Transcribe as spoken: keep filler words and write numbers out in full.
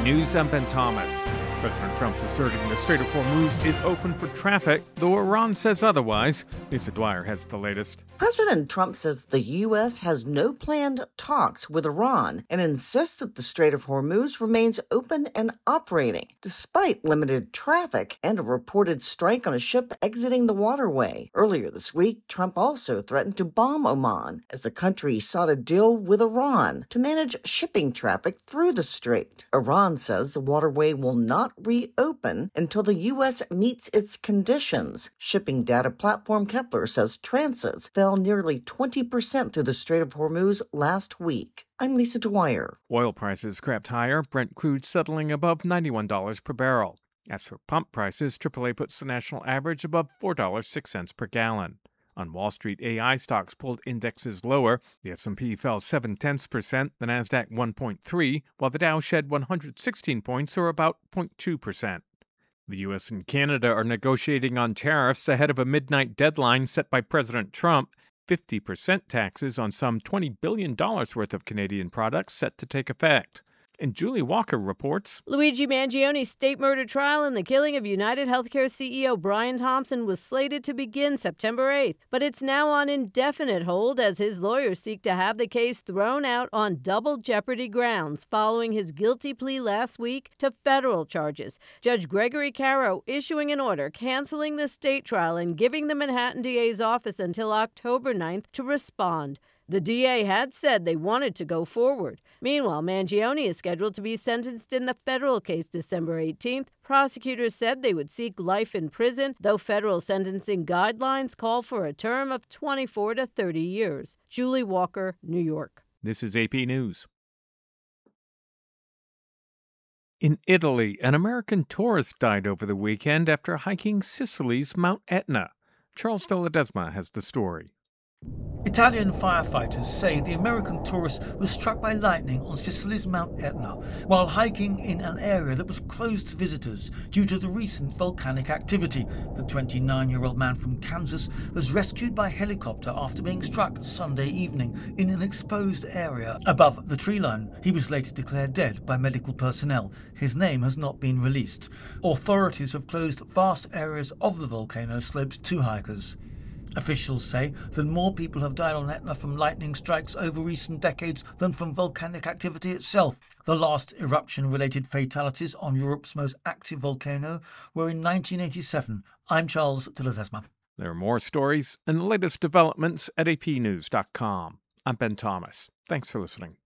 News, I'm Ben Thomas. President Trump's asserting the Strait of Hormuz is open for traffic, though Iran says otherwise. Lisa Dwyer has the latest. President Trump says the U S has no planned talks with Iran and insists that the Strait of Hormuz remains open and operating, despite limited traffic and a reported strike on a ship exiting the waterway. Earlier this week, Trump also threatened to bomb Oman as the country sought a deal with Iran to manage shipping traffic through the strait. Iran says the waterway will not reopen until the U S meets its conditions. Shipping data platform Kepler says transits fell nearly twenty percent through the Strait of Hormuz last week. I'm Lisa Dwyer. Oil prices crept higher, Brent crude settling above ninety-one dollars per barrel. As for pump prices, triple A puts the national average above four dollars and six cents per gallon. On Wall Street, A I stocks pulled indexes lower. The S and P fell seven tenths percent, the Nasdaq one point three, while the Dow shed one hundred sixteen points, or about zero point two percent. The U S and Canada are negotiating on tariffs ahead of a midnight deadline set by President Trump. fifty percent taxes on some twenty billion dollars worth of Canadian products set to take effect. And Julie Walker reports, Luigi Mangioni's state murder trial and the killing of United Healthcare C E O Brian Thompson was slated to begin September eighth, but it's now on indefinite hold as his lawyers seek to have the case thrown out on double jeopardy grounds following his guilty plea last week to federal charges. Judge Gregory Caro issuing an order canceling the state trial and giving the Manhattan D A's office until October ninth to respond. The D A had said they wanted to go forward. Meanwhile, Mangioni is scheduled to be sentenced in the federal case December eighteenth. Prosecutors said they would seek life in prison, though federal sentencing guidelines call for a term of twenty-four to thirty years. Julie Walker, New York. This is A P News. In Italy, an American tourist died over the weekend after hiking Sicily's Mount Etna. Charles de Ledesma has the story. Italian firefighters say the American tourist was struck by lightning on Sicily's Mount Etna while hiking in an area that was closed to visitors due to the recent volcanic activity. The twenty-nine-year-old man from Kansas was rescued by helicopter after being struck Sunday evening in an exposed area above the tree line. He was later declared dead by medical personnel. His name has not been released. Authorities have closed vast areas of the volcano slopes to hikers. Officials say that more people have died on Etna from lightning strikes over recent decades than from volcanic activity itself. The last eruption-related fatalities on Europe's most active volcano were in nineteen eighty-seven. I'm Charles de Ledesma. There are more stories and the latest developments at A P news dot com. I'm Ben Thomas. Thanks for listening.